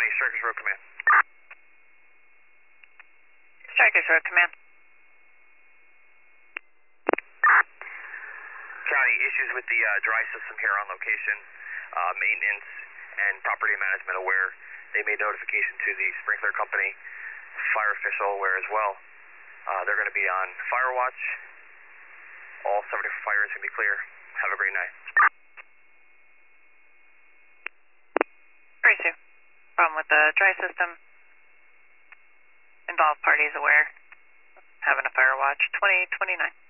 County, Strikers Road Command. Strikers Road Command. County, issues with the dry system here on location. Maintenance and property management aware. They made notification to the sprinkler company. Fire official aware as well. They're going to be on fire watch. All 7 different fires can be clear. Have a great night. 32. Problem with the dry system. Involved parties aware. Having a fire watch. 2029.